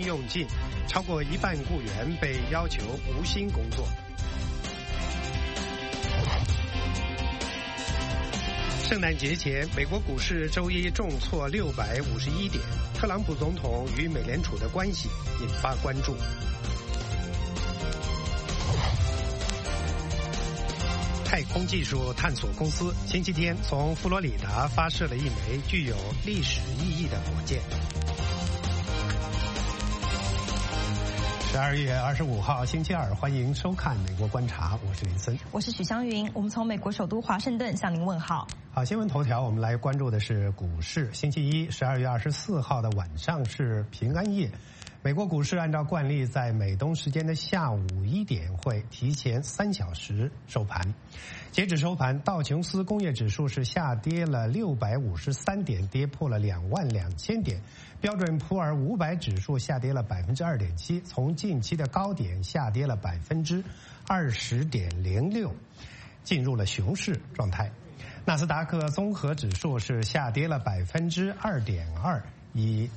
用尽，超过一半雇员被要求无薪工作。圣诞节前，美国股市周一重挫651点，特朗普总统与美联储的关系引发关注。太空技术探索公司星期天从佛罗里达发射了一枚具有历史意义的火箭。12月25号星期二，欢迎收看《美国观察》，我是林森， 我是许湘云，我们从美国首都华盛顿向您问好。 好，新闻头条，我们来关注的是股市。星期一，12月24号的晚上是平安夜。美国股市按照惯例，在美东时间的下午1点会提前3小时收盘。截止收盘，道琼斯工业指数是下跌了653点，跌破了22000点。标准普尔500指数下跌了2.7%，从近期的高点下跌了20.06%，进入了熊市状态。纳斯达克综合指数是下跌了2.2%，以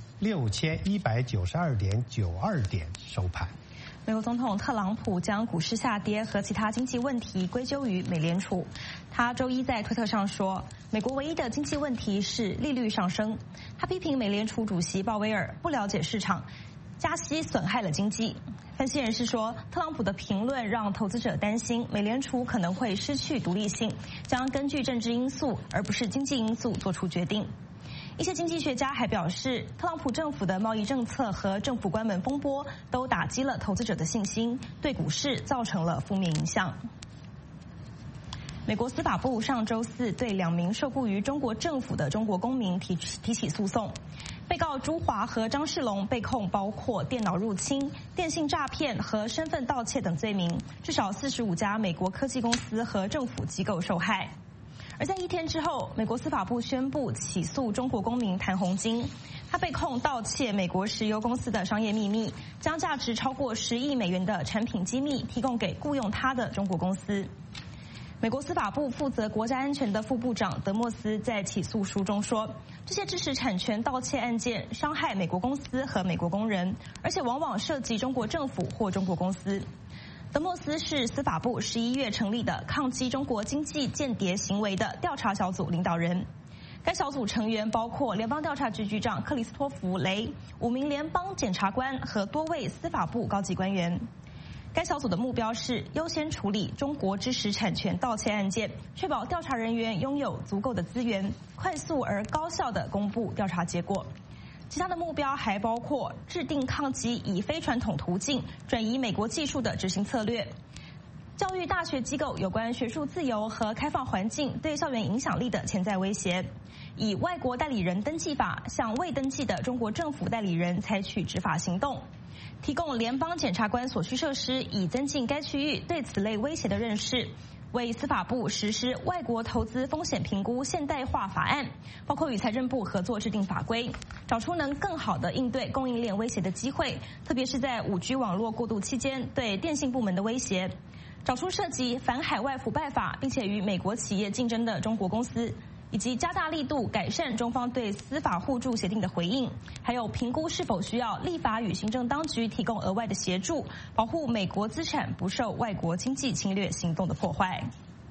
6192.92点收盘。 美国总统特朗普将股市下跌和其他经济问题归咎于美联储。他周一在推特上说，美国唯一的经济问题是利率上升。他批评美联储主席鲍威尔不了解市场，加息损害了经济。分析人士说，特朗普的评论让投资者担心美联储可能会失去独立性，将根据政治因素而不是经济因素做出决定。一些经济学家还表示，特朗普政府的贸易政策和政府关门风波都打击了投资者的信心，对股市造成了负面影响。美国司法部上周四对2名受雇于中国政府的中国公民提起诉讼。被告朱华和张世龙被控包括电脑入侵、电信诈骗和身份盗窃等罪名，至少45家美国科技公司和政府机构受害。而在1天之后，美国司法部宣布起诉中国公民谭红金，他被控盗窃美国石油公司的商业秘密，将价值超过10亿美元的产品机密提供给雇佣他的中国公司。美国司法部负责国家安全的副部长德莫斯在起诉书中说，这些知识产权盗窃案件伤害美国公司和美国工人，而且往往涉及中国政府或中国公司。德莫斯是司法部11月成立的抗击中国经济间谍行为的调查小组领导人。该小组成员包括联邦调查局局长克里斯托弗·雷、5名联邦检察官和多位司法部高级官员。该小组的目标是优先处理中国知识产权盗窃案件，确保调查人员拥有足够的资源，快速而高效地公布调查结果。其他的目标还包括制定抗击以非传统途径转移美国技术的执行策略，教育大学机构有关学术自由和开放环境对校园影响力的潜在威胁，以外国代理人登记法向未登记的中国政府代理人采取执法行动，提供联邦检察官所需设施，以增进该区域对此类威胁的认识。为司法部实施外国投资风险评估现代化法案，包括与财政部合作制定法规，找出能更好地应对供应链威胁的机会，特别是在5G 网络过渡期间对电信部门的威胁，找出涉及反海外腐败法并且与美国企业竞争的中国公司，以及加大力度改善中方对司法互助协定的回应，还有评估是否需要立法与行政当局提供额外的协助，保护美国资产不受外国经济侵略行动的破坏。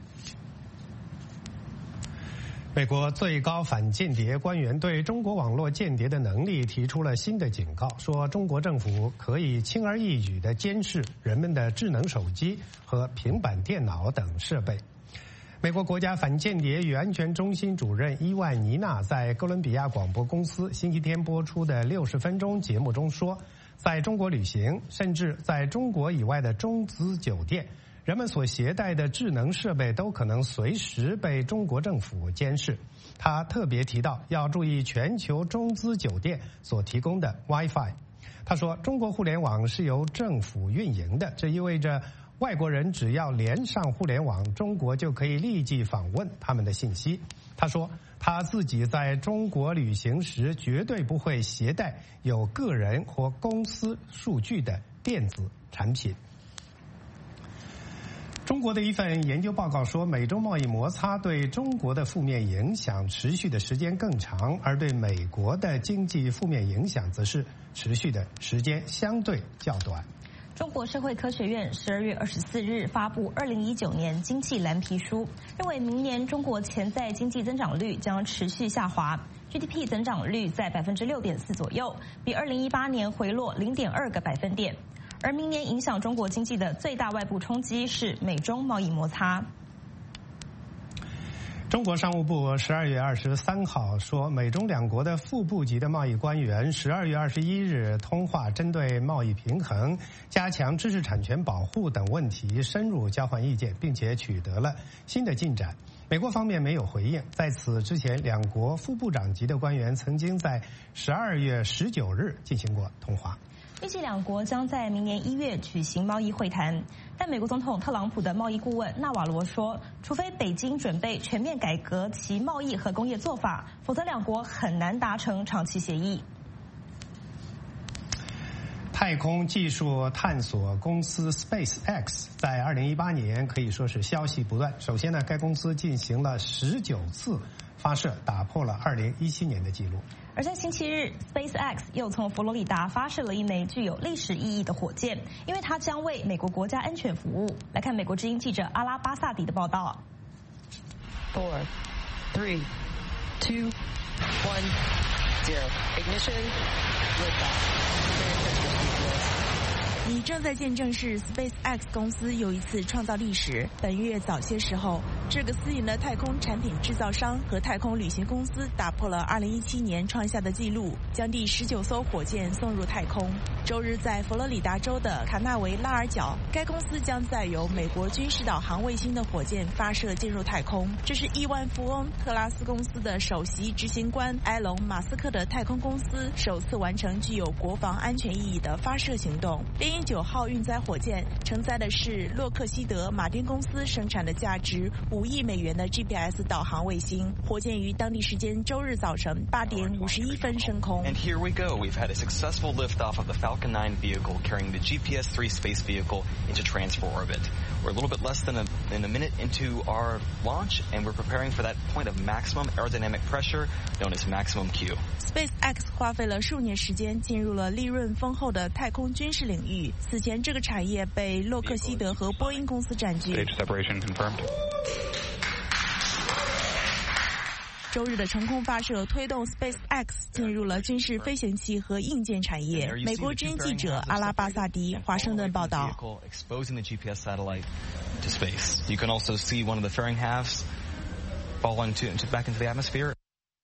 美国最高反间谍官员对中国网络间谍的能力提出了新的警告，说中国政府可以轻而易举地监视人们的智能手机和平板电脑等设备。美国国家反间谍与安全中心主任伊万尼娜在哥伦比亚广播公司星期天播出的60分钟节目中说，在中国旅行，甚至在中国以外的中资酒店，人们所携带的智能设备都可能随时被中国政府监视。他特别提到要注意全球中资酒店所提供的 Wi-Fi。他说，中国互联网是由政府运营的，这意味着外国人只要连上互联网，中国就可以立即访问他们的信息。他说，他自己在中国旅行时绝对不会携带有个人或公司数据的电子产品。 中国的一份研究报告说，美中贸易摩擦对中国的负面影响持续的时间更长，而对美国的经济负面影响则是持续的时间相对较短。 中国社会科学院12月24日发布2019年经济蓝皮书，认为明年中国潜在经济增长率将持续下滑， GDP 增长率在6.4%左右，比2018年回落0.2个百分点。而明年影响中国经济的最大外部冲击是美中贸易摩擦。 中国商务部12月23号说，美中两国的副部级的贸易官员12月21日通话，针对贸易平衡、加强知识产权保护等问题深入交换意见，并且取得了新的进展。美国方面没有回应。在此之前，两国副部长级的官员曾经在12月19日进行过通话。 预计两国将在明年1月举行贸易会谈，但美国总统特朗普的贸易顾问纳瓦罗说，除非北京准备全面改革其贸易和工业做法，否则两国很难达成长期协议。 太空技术探索公司 SpaceX 在2018年可以说是消息不断。首先呢，该公司进行了19次发射，打破了2017年的记录。 而在星期日 ，SpaceX 又从佛罗里达发射了一枚具有历史意义的火箭，因为它将为美国国家安全服务。来看美国之音记者阿拉巴萨迪的报道。 4, 3, 2, 1, 0 ignition. Liftoff. 你正在见证是 SpaceX 公司又一次创造历史。本月早些时候，这个私营的太空产品制造商和太空旅行公司打破了2017年创下的纪录，将第19艘火箭送入太空。周日在佛罗里达州的卡纳维拉尔角，该公司将载有美国军事导航卫星的火箭发射进入太空。这是亿万富翁特拉斯公司的首席执行官埃隆·马斯克的太空公司首次完成具有国防安全意义的发射行动。猎鹰9号运载火箭承载的是洛克希德马丁公司生产的价值5亿美元的 GPS 导航卫星。火箭于当地时间周日早晨8点51分升空。 And here we go. We've had a successful liftoff of the Falcon 9 vehicle carrying the GPS-3 space vehicle into transfer orbit. We're a little bit less than a minute into our launch, and we're preparing for that point of maximum aerodynamic pressure known as maximum Q. SpaceX 花费了数年时间进入了利润丰厚的太空军事领域。此前，这个产业被洛克希德和波音公司占据。 Stage separation confirmed. 周日的成功发射推动 SpaceX 进入了军事飞行器和硬件产业。美国之音记者阿拉巴萨迪，华盛顿报道。 Exposing the GPS satellite to space. You can also see one of the fairing halves falling back into the atmosphere.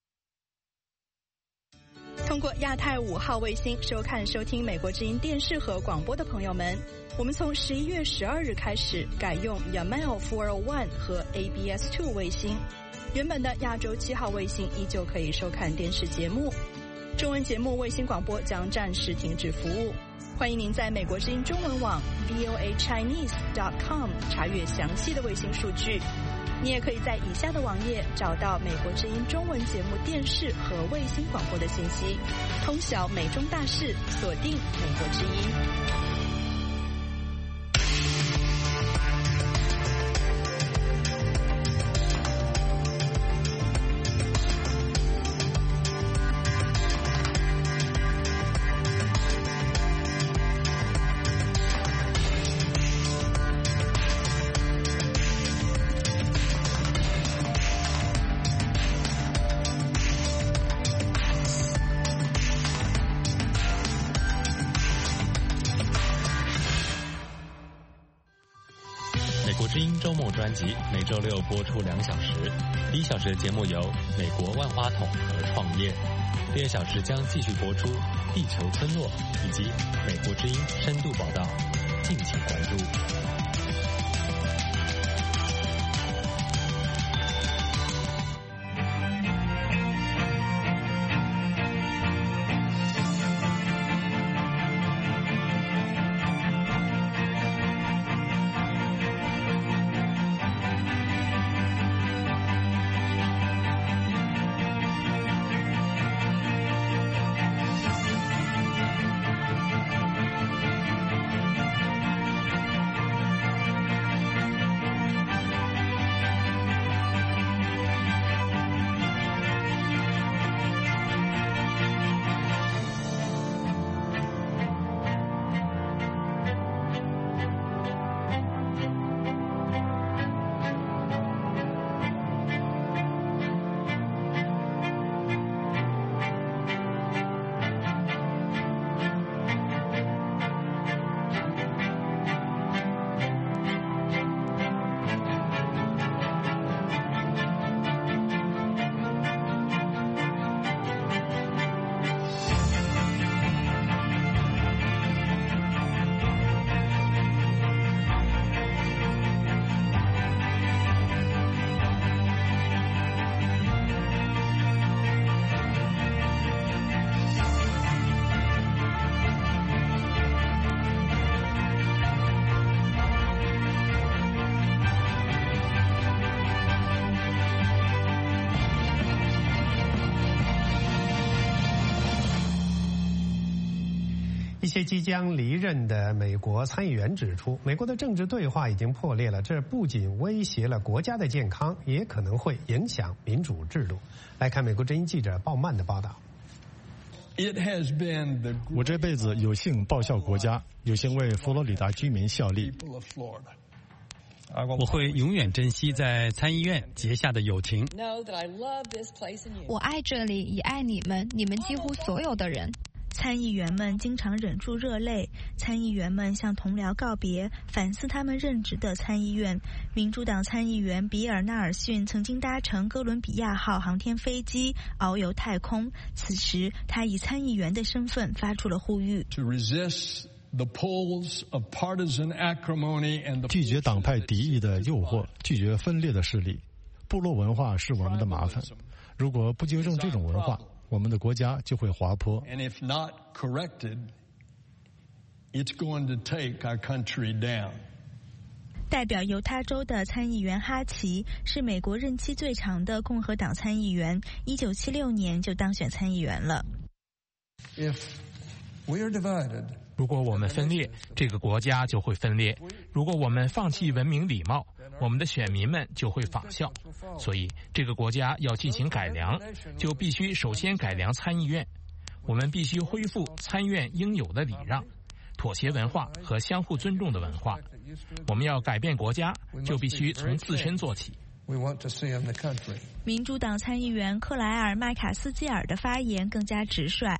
通过亚太5号卫星收看收听美国之音电视和广播的朋友们，我们从11月12日开始改用 Yamal 401和 ABS2 卫星。原本的亚洲7号卫星依旧可以收看电视节目，中文节目卫星广播将暂时停止服务。欢迎您在美国之音中文网 voachinese.com 查阅详细的卫星数据。你也可以在以下的网页找到美国之音中文节目电视和卫星广播的信息。通晓美中大事，锁定美国之音。 美国之音周末专辑每周六播出2小时，第1小时的节目有美国万花筒和创业，第2小时将继续播出地球村落以及美国之音深度报道，敬请关注。 一些即将离任的美国参议员指出，美国的政治对话已经破裂了，这不仅威胁了国家的健康，也可能会影响民主制度。来看美国之音记者鲍曼的报道。 我这辈子有幸报效国家，有幸为佛罗里达居民效力。 我会永远珍惜在参议院结下的友情。 我爱这里，也爱你们，你们几乎所有的人。 参议员们经常忍住热泪，参议员们向同僚告别，反思他们任职的参议院。民主党参议员比尔·纳尔逊曾经搭乘哥伦比亚号航天飞机遨游太空，此时他以参议员的身份发出了呼吁。 拒绝党派敌意的诱惑，拒绝分裂的势力。部落文化是我们的麻烦，如果不纠正这种文化，我们的国家就会滑坡。 代表犹他州的参议员哈奇是美国任期最长的共和党参议员，1976年就当选参议员了。 如果我们分裂，这个国家就会分裂；如果我们放弃文明礼貌，我们的选民们就会仿效。所以，这个国家要进行改良，就必须首先改良参议院。我们必须恢复参院应有的礼让、妥协文化和相互尊重的文化。我们要改变国家，就必须从自身做起。 民主党参议员克莱尔·麦卡斯基尔的发言更加直率。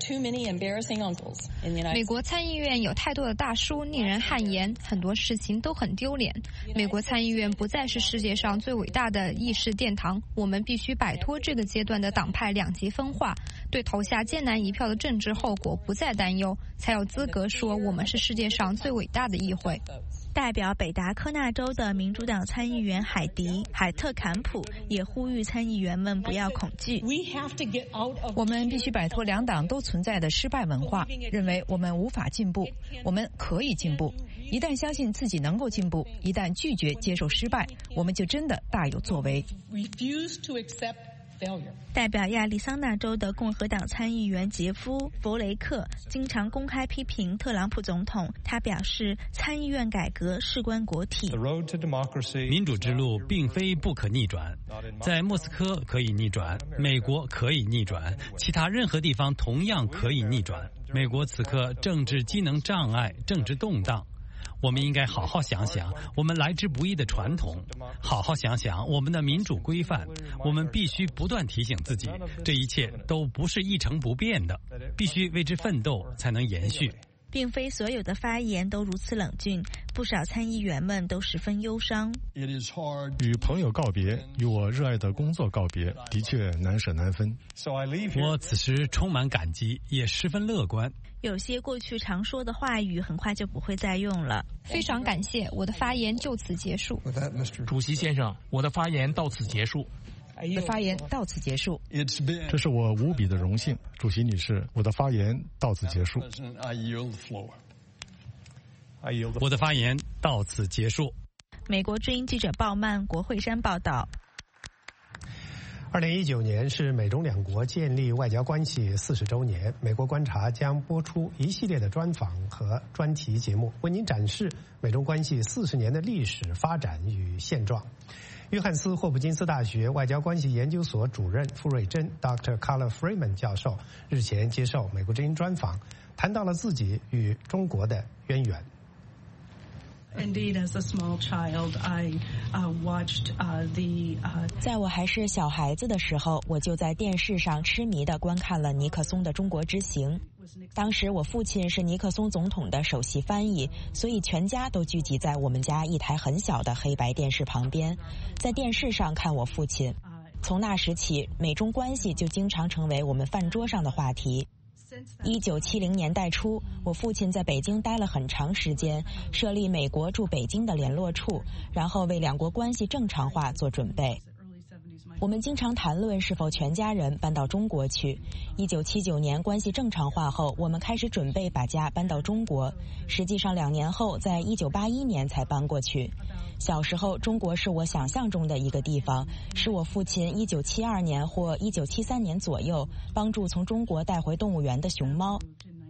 美国参议院有太多的大叔，令人汗颜，很多事情都很丢脸。美国参议院不再是世界上最伟大的议事殿堂，我们必须摆脱这个阶段的党派两极分化，对投下艰难一票的政治后果不再担忧，才有资格说我们是世界上最伟大的议会。 代表北达科纳州的民主党参议员海特坎普也呼吁参议员们不要恐惧。 我们必须摆脱两党都存在的失败文化，认为我们无法进步，我们可以进步。一旦相信自己能够进步，一旦拒绝接受失败，我们就真的大有作为。 代表亚利桑那州的共和党参议员杰夫·弗雷克经常公开批评特朗普总统。他表示，参议院改革事关国体。 民主之路并非不可逆转，在莫斯科可以逆转，美国可以逆转，其他任何地方同样可以逆转。美国此刻政治机能障碍，政治动荡。我们应该好好想想我们来之不易的传统，好好想想我们的民主规范。我们必须不断提醒自己，这一切都不是一成不变的，必须为之奋斗才能延续。 并非所有的发言都如此冷峻，不少参议员们都十分忧伤。 与朋友告别，与我热爱的工作告别，的确难舍难分。 我此时充满感激，也十分乐观。 有些过去常说的话语很快就不会再用了。 非常感谢，我的发言就此结束。 主席先生，我的发言到此结束。 我的发言到此结束。 这是我无比的荣幸，主席女士，我的发言到此结束。 我的发言到此结束。 美国之音记者鲍曼，国会山报道。 2019年是美中两国建立外交关系40周年，美国观察将播出一系列的专访和专题节目，为您展示美中关系40年的历史发展与现状。约翰斯霍普金斯大学外交关系研究所主任傅瑞珍 Dr. Carla Freeman 教授日前接受美国之音专访，谈到了自己与中国的渊源。 在我还是小孩子的时候，我就在电视上痴迷地观看了尼克松的中国之行。当时我父亲是尼克松总统的首席翻译，所以全家都聚集在我们家一台很小的黑白电视旁边，在电视上看我父亲。从那时起，美中关系就经常成为我们饭桌上的话题。1970年代初，我父亲在北京待了很长时间，设立美国驻北京的联络处，然后为两国关系正常化做准备。我们经常谈论是否全家人搬到中国去。1979年关系正常化后，我们开始准备把家搬到中国，实际上2年后，在1981年才搬过去。小时候，中国是我想象中的一个地方，是我父亲1972年或1973年左右帮助从中国带回动物园的熊猫。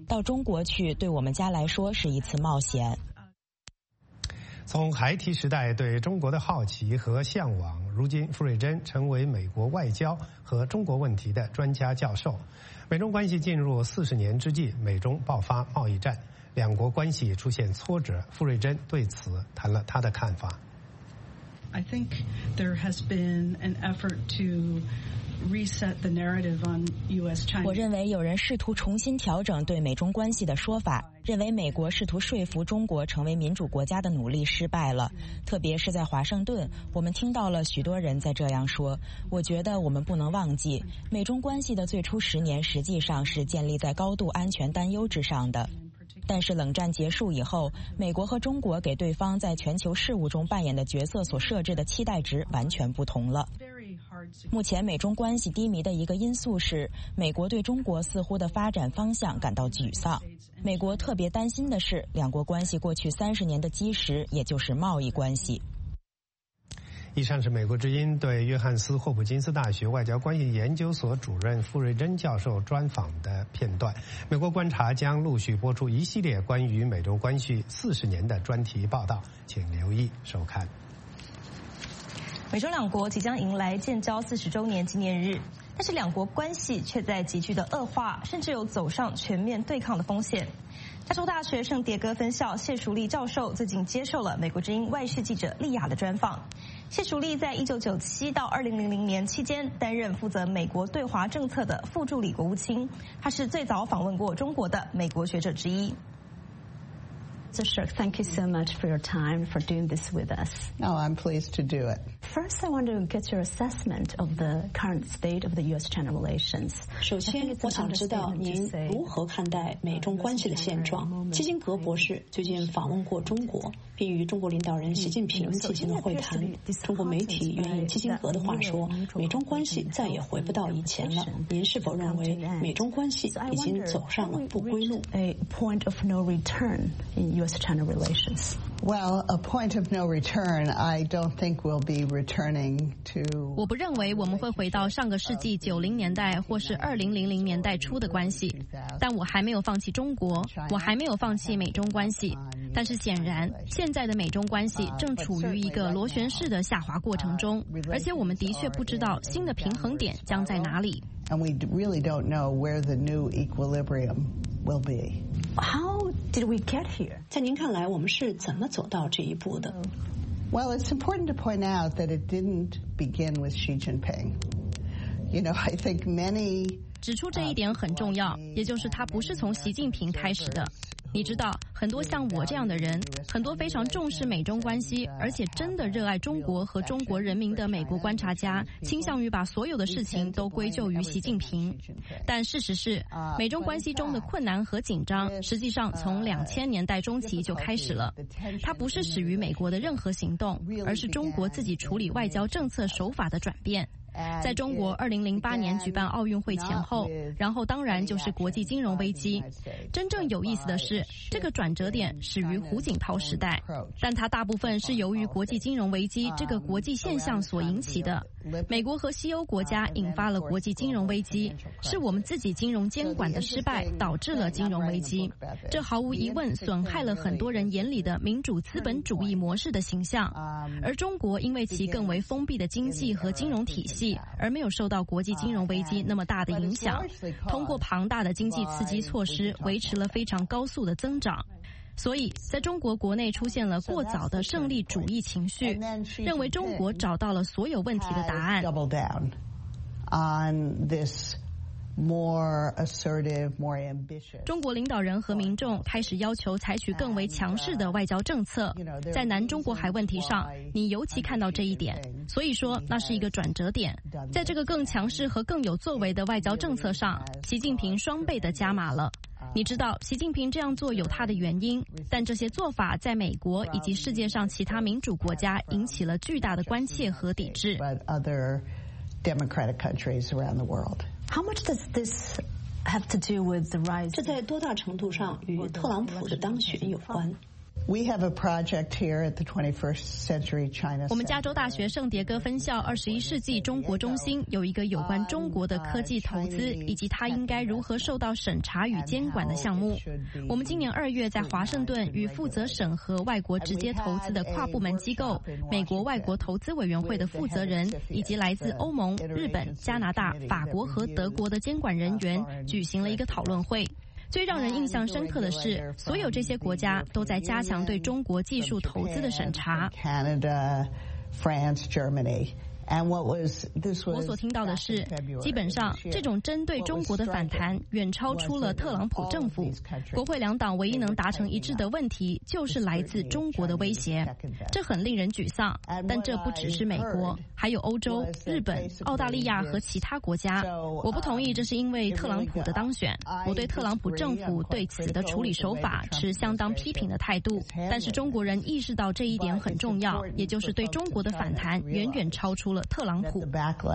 到中国去对我们家来说是一次冒险。 从孩提时代对中国的好奇和向往，如今傅瑞珍成为美国外交和中国问题的专家教授。美中关系进入40年之际，美中爆发贸易战，两国关系出现挫折。傅瑞珍对此谈了他的看法。 I think there has been an effort to reset the narrative on U.S.-China. 我认为有人试图重新调整对美中关系的说法，认为美国试图说服中国成为民主国家的努力失败了。特别是在华盛顿，我们听到了许多人在这样说。我觉得我们不能忘记，美中关系的最初10年实际上是建立在高度安全担忧之上的。但是冷战结束以后，美国和中国给对方在全球事务中扮演的角色所设置的期待值完全不同了。目前美中关系低迷的一个因素是，美国对中国似乎的发展方向感到沮丧。美国特别担心的是，两国关系过去30年的基石，也就是贸易关系。 以上是美国之音对约翰斯霍普金斯大学外交关系研究所主任傅瑞珍教授专访的片段。美国观察将陆续播出一系列关于美中关系40年的专题报道，请留意收看。 美中两国即将迎来建交40周年纪念日，但是两国关系却在急剧的恶化，甚至有走上全面对抗的风险。加州大学圣迭戈分校谢淑丽教授最近接受了美国之音外事记者莉亚的专访。谢淑丽在1997到2000年期间担任负责美国对华政策的副助理国务卿，她是最早访问过中国的美国学者之一。 Sir, thank you so much for your time, for doing this with us. Oh, I'm pleased to do it. First, I want to get your assessment of the current state of the U.S.-China relations. 首先，我想知道您如何看待美中关系的现状。基辛格博士最近访问过中国，并与中国领导人习近平进行了会谈。中国媒体援引基辛格的话说，美中关系再也回不到以前了。您是否认为美中关系已经走上了不归路 ？A point of no return in U.S.-China relations. Well, a point of no return. I don't think we'll be returning to. 我不认为我们会回到上个世纪90年代或是2000年代初的关系，但我还没有放弃中国，我还没有放弃美中关系。但是显然，现在的美中关系正处于一个螺旋式的下滑过程中，而且我们的确不知道新的平衡点将在哪里。 And we really don't know where the new equilibrium will be. How did we get here? 在您看来，我们是怎么走到这一步的？ Well, it's important to point out that it didn't begin with Xi Jinping. You know, I think many 指出这一点很重要，也就是它不是从习近平开始的。你知道，很多像我这样的人，很多非常重视美中关系，而且真的热爱中国和中国人民的美国观察家，倾向于把所有的事情都归咎于习近平。但事实是，美中关系中的困难和紧张，实际上从2000年代中期就开始了。它不是始于美国的任何行动，而是中国自己处理外交政策手法的转变。在中国2008年举办奥运会前后，然后当然就是国际金融危机。真正有意思的是，这个转折点始于胡锦涛时代，但它大部分是由于国际金融危机这个国际现象所引起的。美国和西欧国家引发了国际金融危机，是我们自己金融监管的失败导致了金融危机。这毫无疑问损害了很多人眼里的民主资本主义模式的形象。而中国因为其更为封闭的经济和金融体系，而没有受到国际金融危机那么大的影响，通过庞大的经济刺激措施维持了非常高速的增长。所以在中国国内出现了过早的胜利主义情绪，认为中国找到了所有问题的答案。中国领导人和民众开始要求采取更为强势的外交政策，在南中国海问题上，你尤其看到这一点。所以说，那是一个转折点。在这个更强势和更有作为的外交政策上，习近平双倍的加码了。你知道，习近平这样做有他的原因，但这些做法在美国以及世界上其他民主国家引起了巨大的关切和抵制。 How much does this have to do with the rise? 这在多大程度上与特朗普的当选有关 We have a project here at the 21st Century China Center. 我们加州大学圣迭戈分校21世纪中国中心有一个有关中国的科技投资以及它应该如何受到审查与监管的项目。我们今年2月在华盛顿与负责审核外国直接投资的跨部门机构美国外国投资委员会的负责人以及来自欧盟、日本、加拿大、法国和德国的监管人员举行了一个讨论会。最让人印象深刻的是，所有这些国家都在加强对中国技术投资的审查。 Canada, France, Germany. 我所听到的是，基本上这种针对中国的反弹远超出了特朗普政府。国会两党唯一能达成一致的问题，就是来自中国的威胁。这很令人沮丧，但这不只是美国，还有欧洲、日本、澳大利亚和其他国家。我不同意这是因为特朗普的当选，我对特朗普政府对此的处理手法持相当批评的态度。但是中国人意识到这一点很重要，也就是对中国的反弹远远超出了特朗普。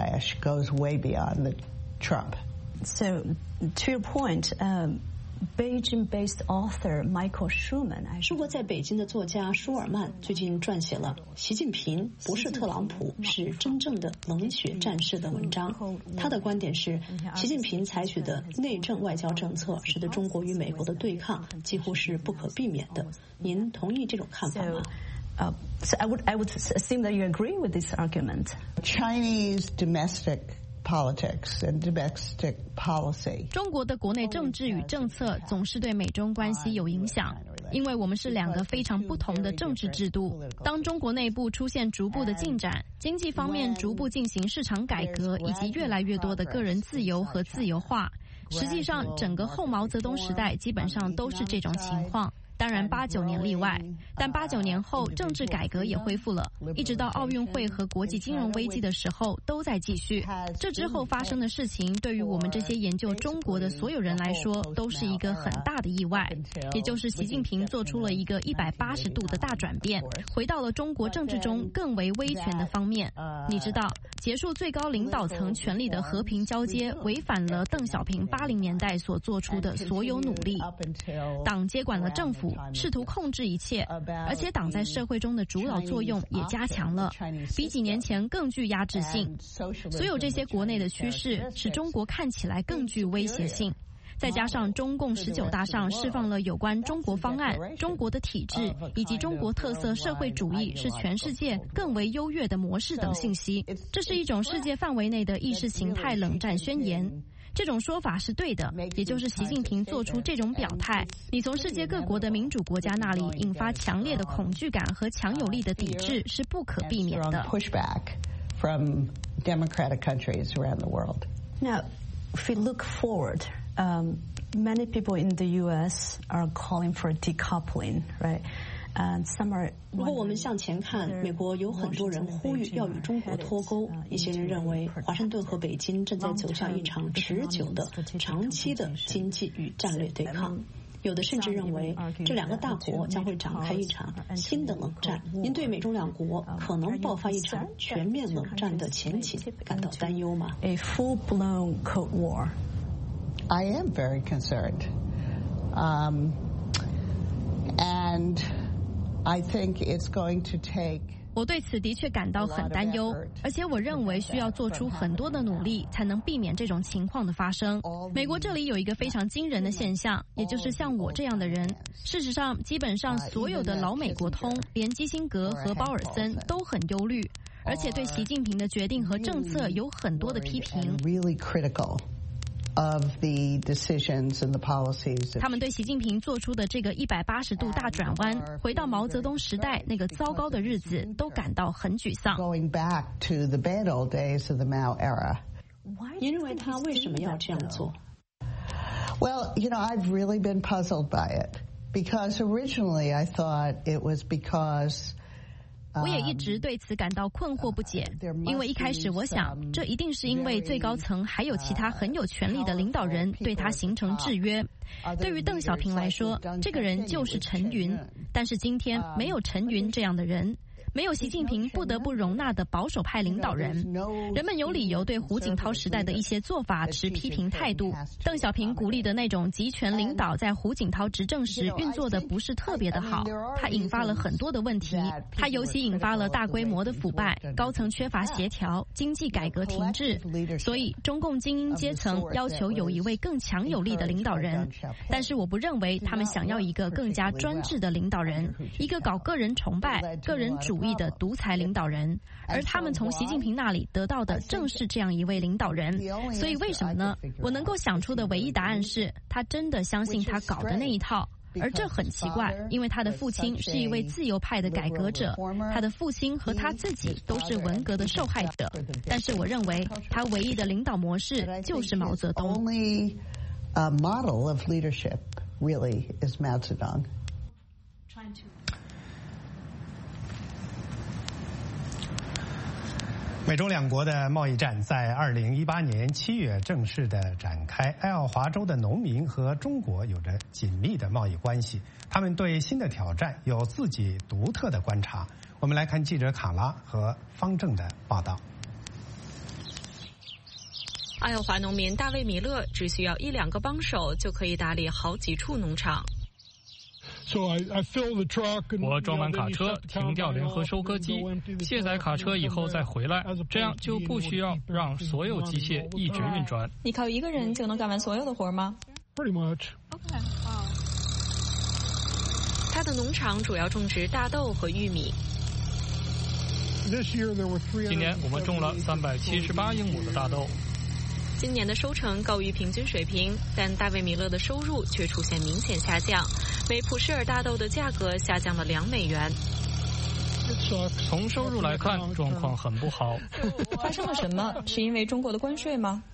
So, to your point, Beijing-based author Michael Schumann. 生活在北京的作家舒尔曼最近撰写了《习近平不是特朗普，是真正的冷血战士》的文章。他的观点是，习近平采取的内政外交政策使得中国与美国的对抗几乎是不可避免的。您同意这种看法吗？ So I would assume that you agree with this argument. Chinese domestic politics and domestic policy. 中国的国内政治与政策总是对美中关系有影响，因为我们是两个非常不同的政治制度。当中国内部出现逐步的进展，经济方面逐步进行市场改革，以及越来越多的个人自由和自由化，实际上整个后毛泽东时代基本上都是这种情况。 当然，89年例外，但89年后政治改革也恢复了，一直到奥运会和国际金融危机的时候都在继续。这之后发生的事情，对于我们这些研究中国的所有人来说，都是一个很大的意外。也就是习近平做出了一个180度的大转变，回到了中国政治中更为威权的方面。你知道，结束最高领导层权力的和平交接，违反了邓小平80年代所做出的所有努力。党接管了政府。 试图控制一切，而且党在社会中的主导作用也加强了，比几年前更具压制性。所有这些国内的趋势使中国看起来更具威胁性。再加上中共19大上释放了有关中国方案、中国的体制以及中国特色社会主义是全世界更为优越的模式等信息，这是一种世界范围内的意识形态冷战宣言。 这种说法是对的，也就是习近平做出这种表态，你从世界各国的民主国家那里引发强烈的恐惧感和强有力的抵制是不可避免的。 From democratic countries around the world. Now, if we look forward, many people in the U.S. are calling for decoupling, right? 如果我们向前看，美国有很多人呼吁要与中国脱钩。一些人认为，华盛顿和北京正在走向一场持久的、长期的经济与战略对抗。有的甚至认为，这两个大国将会展开一场新的冷战。您对美中两国可能爆发一场全面冷战的前景感到担忧吗 ？A full-blown Cold War. I am very concerned, and I think it's going to take. 我对此的确感到很担忧，而且我认为需要做出很多的努力，才能避免这种情况的发生。美国这里有一个非常惊人的现象，也就是像我这样的人，事实上，基本上所有的老美国通，连基辛格和鲍尔森都很忧虑，而且对习近平的决定和政策有很多的批评。 Really critical. Of the decisions and the policies. 他们对习近平做出的这个180度大转弯，回到毛泽东时代那个糟糕的日子，都感到很沮丧。 Going back to the bad old days of the Mao era. 您认为他为什么要这样做 ？Well, you know, I've really been puzzled by it because originally I thought it was because. 我也一直对此感到困惑不解，因为一开始我想，这一定是因为最高层还有其他很有权力的领导人对他形成制约。对于邓小平来说，这个人就是陈云，但是今天没有陈云这样的人。 没有习近平不得不容纳的保守派领导人。人们有理由对胡锦涛时代的一些做法持批评态度。邓小平鼓励的那种集权领导，在胡锦涛执政时运作的不是特别的好，它引发了很多的问题。它尤其引发了大规模的腐败、高层缺乏协调、经济改革停滞。所以，中共精英阶层要求有一位更强有力的领导人，但是我不认为他们想要一个更加专制的领导人，一个搞个人崇拜、个人主义的独裁领导人，而他们从习近平那里得到的正是这样一位领导人。所以为什么呢？我能够想出的唯一答案是，他真的相信他搞的那一套。而这很奇怪，因为他的父亲是一位自由派的改革者，他的父亲和他自己都是文革的受害者。但是我认为，他唯一的领导模式就是毛泽东。 Model of leadership really is Mao Zedong. 美中两国的贸易战在2018年7月正式的展开。爱奥华州的农民和中国有着紧密的贸易关系，他们对新的挑战有自己独特的观察。我们来看记者卡拉和方正的报道。 爱奥华农民大卫·米勒只需要1-2个帮手就可以打理好几处农场。 我装满卡车，停掉联合收割机，卸载卡车以后再回来，这样就不需要让所有机械一直运转。 你靠一个人就能干完所有的活吗？ Pretty much. Okay. Wow. 他的农场主要种植大豆和玉米。 今年我们种了378英亩的大豆。 今年的收成高于平均水平，但大卫·米勒的收入却出现明显下降，每普式尔大豆的价格下降了2美元。 从收入来看，状况很不好。 发生了什么？是因为中国的关税吗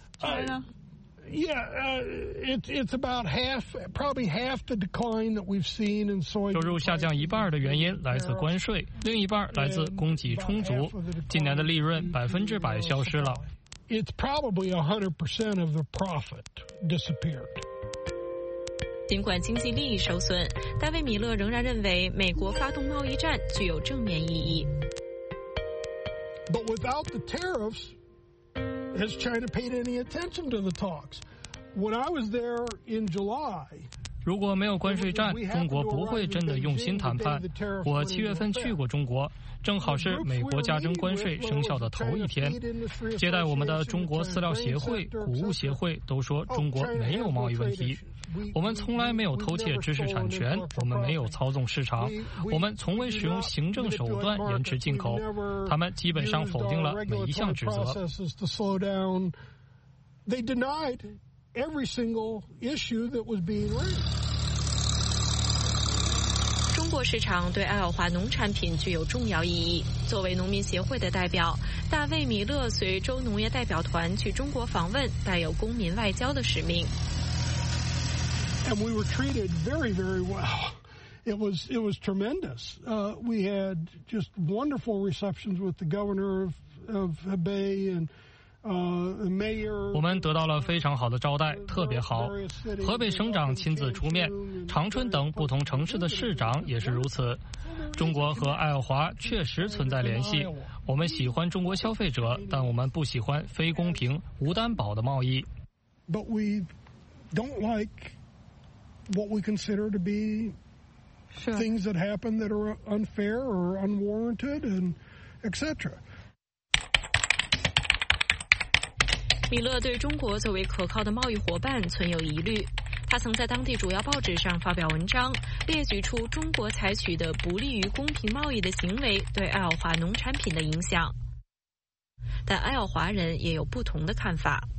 ？It's about probably half the decline that we've seen in soy. 收入下降一半的原因来自关税，另一半来自供给充足。今年的利润100%消失了。It's probably 100% of the profit disappeared. 尽管经济利益受损，大卫·米勒仍然认为美国发动贸易战具有正面意义。 But without the tariffs, has China paid any attention to the talks? When I was there in July, 如果没有关税战，中国不会真的用心谈判。我7月份去过中国，正好是美国加征关税生效的头一天。接待我们的中国饲料协会、谷物协会都说中国没有贸易问题。我们从来没有偷窃知识产权，我们没有操纵市场，我们从未使用行政手段延迟进口。他们基本上否定了每一项指责。They denied every single issue that was being raised. 中国市场对爱奥华农产品具有重要意义。作为农民协会的代表，大卫·米勒随州农业代表团去中国访问，带有公民外交的使命。 And we were treated very, very well. It was tremendous. We had just wonderful receptions with the governor of Hebei and我们得到了非常好的招待，特别好。河北省长亲自出面，长春等不同城市的市长也是如此。中国和爱奥华确实存在联系。我们喜欢中国消费者，但我们不喜欢非公平、无担保的贸易。But we don't like what we consider to be things that happen that are unfair or unwarranted and etc. 米勒对中国作为可靠的贸易伙伴存有疑虑，他曾在当地主要报纸上发表文章，列举出中国采取的不利于公平贸易的行为对爱奥华农产品的影响。但爱奥华人也有不同的看法。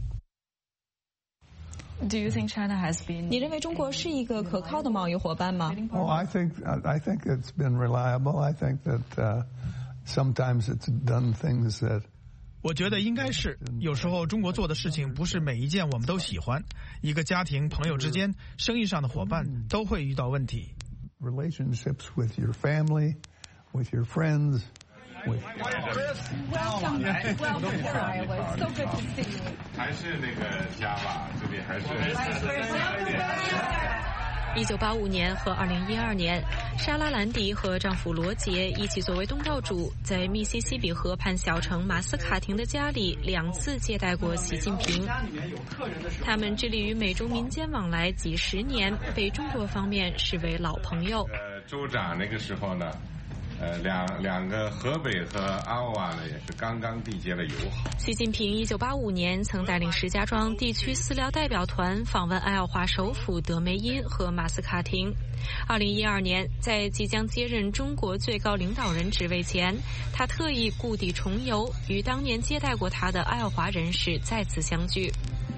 Do you think China has been? 你认为中国是一个可靠的贸易伙伴吗？ Oh, I think it's been reliable. I think that sometimes it's done things that. 我觉得应该是，有时候中国做的事情不是每一件我们都喜欢。一个家庭、朋友之间、生意上的伙伴都会遇到问题。 Relationships with your family, with your friends. Welcome, Iowa. So good to see you. 还是那个家吧，这里还是。 1985年和2012年，莎拉兰迪和丈夫罗杰一起作为东道主，在密西西比河畔小城马斯卡廷的家里2次接待过习近平。他们致力于美中民间往来几十年，被中国方面视为老朋友。 州长那个时候呢，两个河北和阿瓦呢也是刚刚缔结了友好。 习近平1985年曾带领石家庄地区私聊代表团访问爱奥华首府德梅因和马斯卡廷。2012年，在即将接任中国最高领导人职位前，他特意故地重游，与当年接待过他的爱奥华人士再次相聚。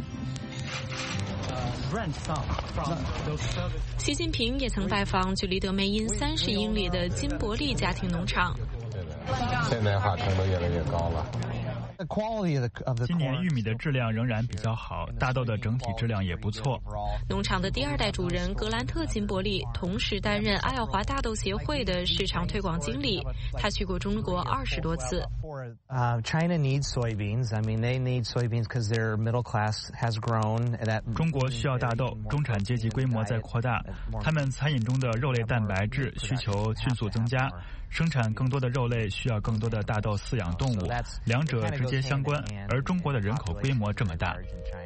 习近平也曾拜访距离德梅因30英里的金伯利家庭农场。 现代化程度越来越高了。 今年玉米的质量仍然比较好，大豆的整体质量也不错。 农场的第2代主人格兰特·金伯利同时担任爱奥华大豆协会的市场推广经理，他去过中国20多次。 China needs soybeans. I mean, they need soybeans because their middle class has grown. 中国需要大豆，中产阶级规模在扩大，他们餐饮中的肉类蛋白质需求迅速增加。生产更多的肉类需要更多的大豆饲养动物，两者直接相关，而中国的人口规模这么大。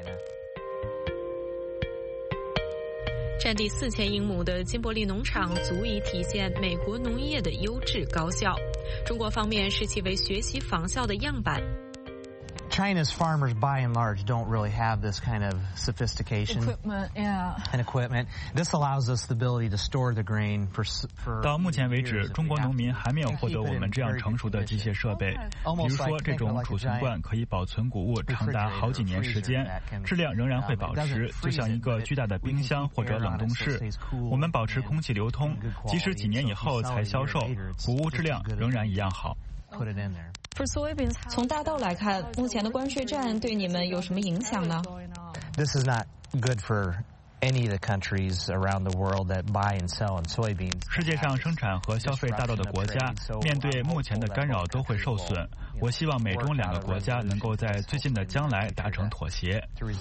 占地4000英亩的金伯利农场足以体现美国农业的优质高效，中国方面视其为学习仿效的样板。 China's farmers, by and large, don't really have this kind of sophistication and equipment. This allows us the ability to store the grain for. 到目前为止，中国农民还没有获得我们这样成熟的机械设备。比如说，这种储存罐可以保存谷物长达好几年时间，质量仍然会保持，就像一个巨大的冰箱或者冷冻室。我们保持空气流通，即使几年以后才销售，谷物质量仍然一样好。 从大豆来看，目前的关税战对你们有什么影响呢？ This is not good for any of the countries around the world that buy and sell in soybeans. 世界上生产和消费大豆的国家，面对目前的干扰都会受损。我希望美中2个国家能够在最近的将来达成妥协。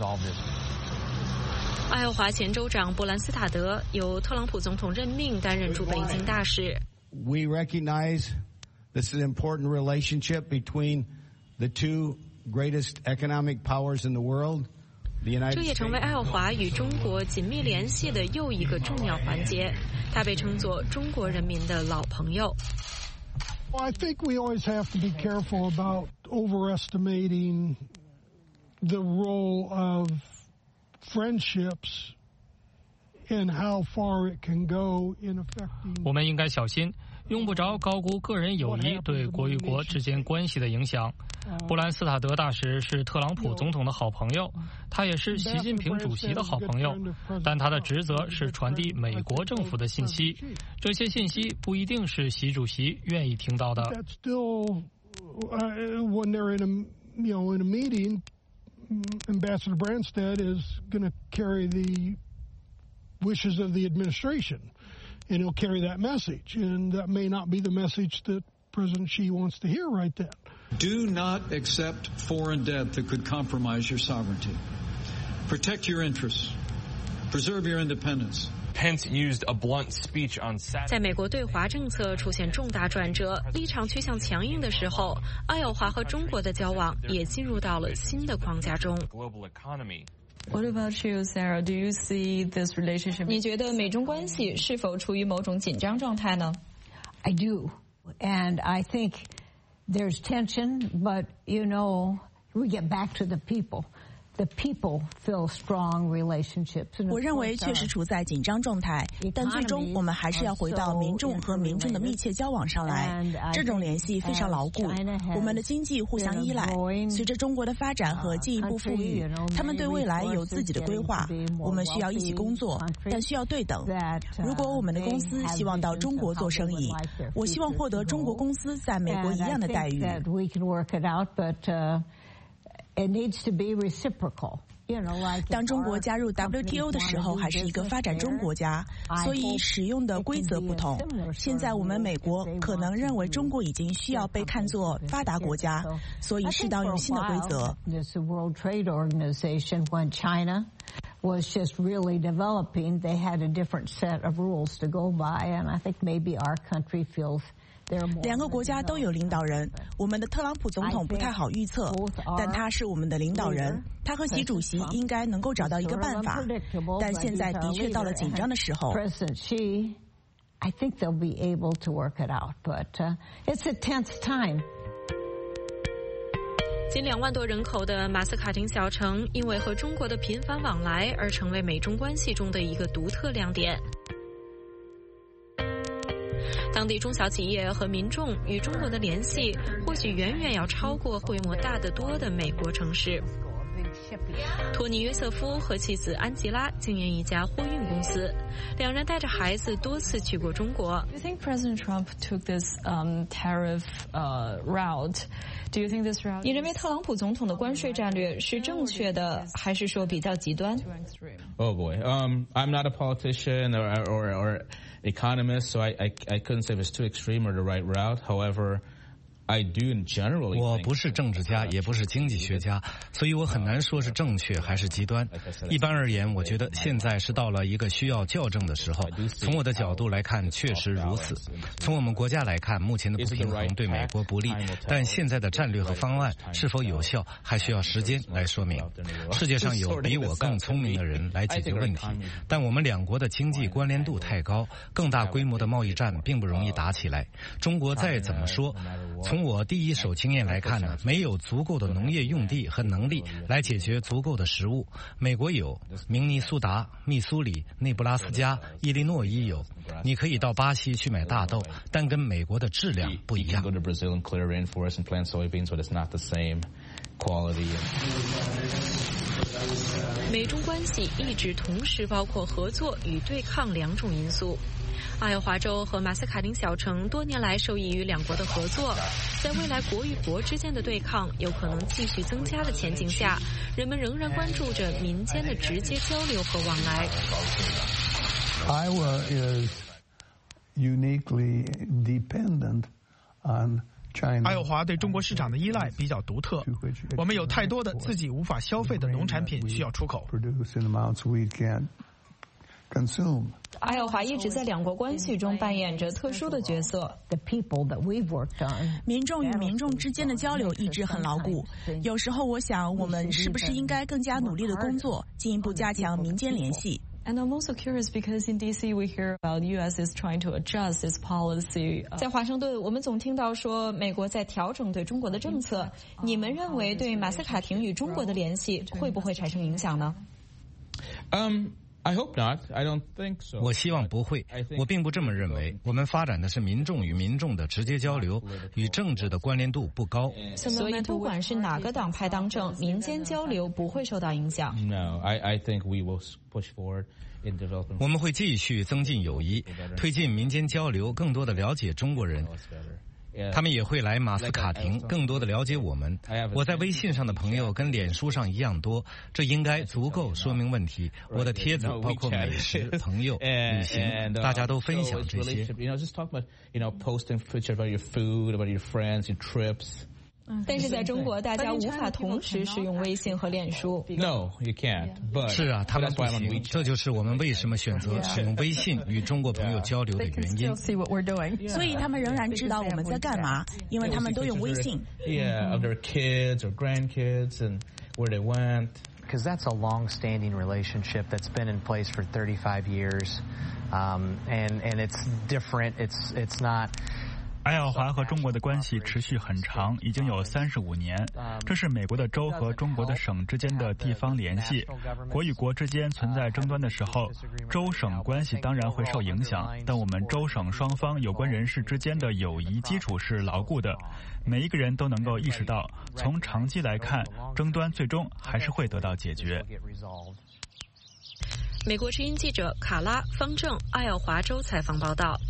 爱奥华前州长伯兰斯塔德由特朗普总统任命担任驻北京大使。 We recognize this is an important relationship between the two greatest economic powers in the world. 这也成为爱奥华与中国紧密联系的又一个重要环节。他被称作中国人民的老朋友。 I think we always have to be careful about overestimating the role of friendships and how far it can go in affecting. 我们应该小心，用不着高估个人友谊对国与国之间关系的影响。布兰斯塔德大使是特朗普总统的好朋友，他也是习近平主席的好朋友，但他的职责是传递美国政府的信息，这些信息不一定是习主席愿意听到的。 When they're in a meeting, Ambassador Branstad is going to carry the wishes of the administration, and he'll carry that message, and that may not be the message that President Xi wants to hear right then. Do not accept foreign debt that could compromise your sovereignty. Protect your interests. Preserve your independence. Pence used a blunt speech on Saturday. 在美国对华政策出现重大转折，立场趋向强硬的时候，爱奥华和中国的交往也进入到了新的框架中。 What about you, Sarah? Do you see this relationship? 你觉得美中关系是否处于某种紧张状态呢？ I do, and I think there's tension, but we get back to the people. The people feel strong relationships. 我认为确实处在紧张状态，但最终我们还是要回到民众和民众的密切交往上来。这种联系非常牢固，我们的经济互相依赖。随着中国的发展和进一步富裕，他们对未来有自己的规划。我们需要一起工作，但需要对等。如果我们的公司希望到中国做生意，我希望获得中国公司在美国一样的待遇。 It needs to be reciprocal. 当中国加入 WTO 的时候，还是一个发展中国家，所以使用的规则不同。现在我们美国可能认为中国已经需要被看作发达国家，所以适当用新的规则。 was just really developing, they had a different set of rules to go by, and I think maybe our country feels they're more. 两个国家都有领导人，我们的特朗普总统不太好预测，但他是我们的领导人，他和习主席应该能够找到一个办法。但现在的确到了紧张的时候。 President Xi, I think they'll be able to work it out, but it's a tense time. 仅2万多人口的马斯卡廷小城，因为和中国的频繁往来而成为美中关系中的一个独特亮点。当地中小企业和民众与中国的联系，或许远远要超过规模大得多的美国城市。托尼·约瑟夫和妻子安吉拉经营一家货运公司，两人带着孩子多次去过中国。 Do you think President Trump took this tariff route? Do you think this route? 你认为特朗普总统的关税战略是正确的，还是说比较极端 ？Oh boy, I'm not a politician or economist, so I couldn't say if it's too extreme or the right route. However, 我不是政治家，也不是经济学家，所以我很难说是正确还是极端。一般而言，我觉得现在是到了一个需要校正的时候。从我的角度来看，确实如此。从我们国家来看，目前的不平衡对美国不利，但现在的战略和方案是否有效，还需要时间来说明。世界上有比我更聪明的人来解决问题，但我们两国的经济关联度太高，更大规模的贸易战并不容易打起来。中国再怎么说，从我第一手经验来看呢，没有足够的农业用地和能力来解决足够的食物。美国有，明尼苏达、密苏里、内布拉斯加、伊利诺伊有。你可以到巴西去买大豆，但跟美国的质量不一样。 美中关系一直同时包括合作与对抗2种因素。爱荷华州和马斯卡丁小城多年来受益于两国的合作，在未来国与国之间的对抗有可能继续增加的前景下，人们仍然关注着民间的直接交流和往来。 Iowa is uniquely dependent on China. 爱荷华对中国市场的依赖比较独特，我们有太多的自己无法消费的农产品需要出口。 爱荷华一直在两国关系中扮演着特殊的角色。 民众与民众之间的交流一直很牢固。有时候我想，我们是不是应该更加努力的工作，进一步加强民间联系 ？And I'm also curious because in DC we hear about U.S. is trying to adjust its policy. 在华盛顿，我们总听到说美国在调整对中国的政策。你们认为对马斯卡廷与中国的联系会不会产生影响呢 ？I hope not. I don't think so. 我希望不会，我并不这么认为。我们发展的是民众与民众的直接交流，与政治的关联度不高。 所以不管是哪个党派当政，民间交流不会受到影响。 No, I think we will push forward in developing. 我们会继续增进友谊，推进民间交流，更多的了解中国人。他们也会来马斯卡廷，更多的了解我们。我在微信上的朋友跟脸书上一样多，这应该足够说明问题。我的帖子包括美食、朋友、旅行，大家都分享这些。 Posting pictures about your food, about your friends, your trips. 但是在中国，大家无法同时使用微信和脸书。 No, you can't. 是啊，他们不行。这就是我们为什么选择使用微信与中国朋友交流的原因。 所以他们仍然知道我们在干嘛，因为他们都用微信。 Yeah, of their kids or grandkids and where they went. Because that's a long-standing relationship that's been in place for 35 years, and it's different. It's not. 爱荷华和中国的关系持续很长，已经有35年。这是美国的州和中国的省之间的地方联系。国与国之间存在争端的时候，州省关系当然会受影响，但我们州省双方有关人士之间的友谊基础是牢固的。每一个人都能够意识到，从长期来看，争端最终还是会得到解决。 美国之音记者卡拉·方正，爱荷华州采访报道。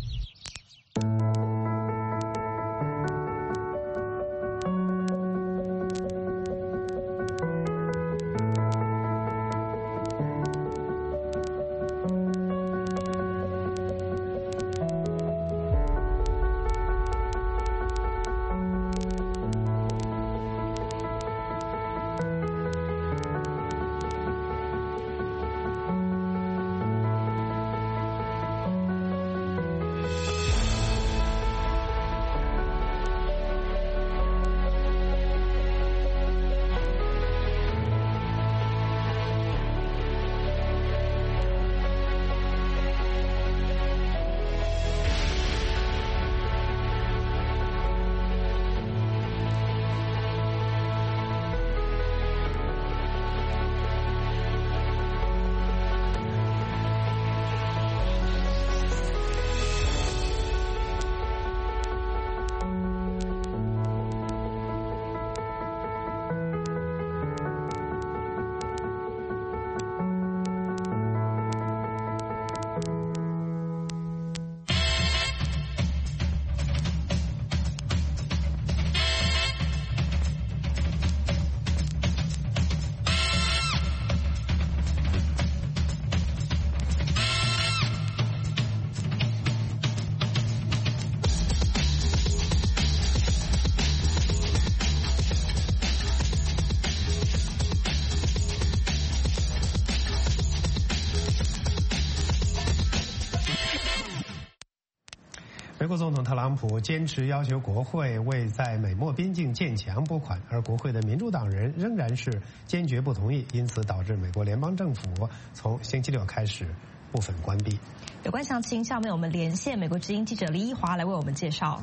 美国总统特朗普坚持要求国会为在美墨边境建墙拨款，而国会的民主党人仍然是坚决不同意，因此导致美国联邦政府从星期六开始部分关闭。 有关详情，下面我们连线美国之音记者黎一华来为我们介绍。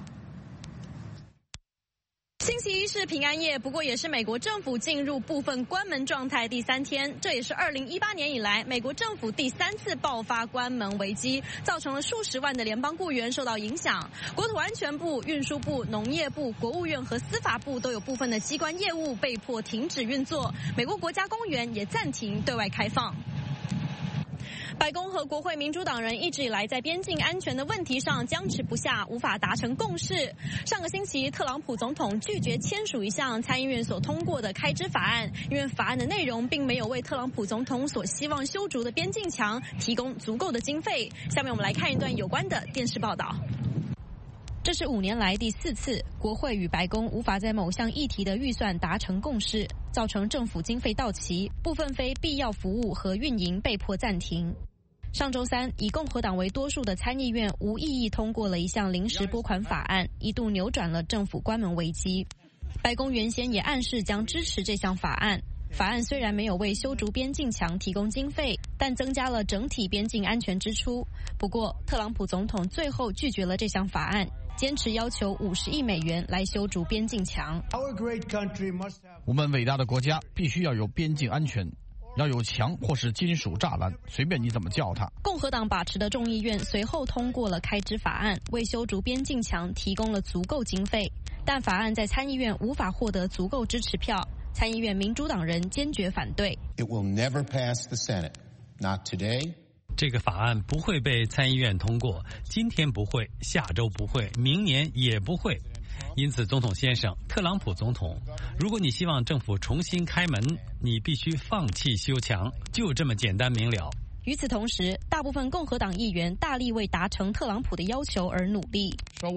星期一是平安夜，不过也是美国政府进入部分关门状态第3天，这也是2018年以来美国政府第3次爆发关门危机，造成了数十万的联邦雇员受到影响。国土安全部、运输部、农业部、国务院和司法部都有部分的机关业务被迫停止运作，美国国家公园也暂停对外开放。白宫和国会民主党人一直以来在边境安全的问题上僵持不下，无法达成共识。上个星期，特朗普总统拒绝签署一项参议院所通过的开支法案，因为法案的内容并没有为特朗普总统所希望修筑的边境墙提供足够的经费。下面我们来看一段有关的电视报道。这是5年来第4次，国会与白宫无法在某项议题的预算达成共识，造成政府经费到期，部分非必要服务和运营被迫暂停。上周3，以共和党为多数的参议院无异议通过了一项临时拨款法案，一度扭转了政府关门危机。白宫原先也暗示将支持这项法案。法案虽然没有为修筑边境墙提供经费，但增加了整体边境安全支出。不过，特朗普总统最后拒绝了这项法案，坚持要求50亿美元来修筑边境墙。 我们伟大的国家必须要有边境安全。要有墙或是金属栅栏，随便你怎么叫它。 共和党把持的众议院随后通过了开支法案，为修筑边境墙提供了足够经费，但法案在参议院无法获得足够支持票，参议院民主党人坚决反对。 It will never pass the Senate, not today. 这个法案不会被参议院通过，今天不会，下周不会，明年也不会。因此，总统先生，特朗普总统，如果你希望政府重新开门，你必须放弃修墙，就这么简单明了。 与此同时，大部分共和党议员大力为达成特朗普的要求而努力。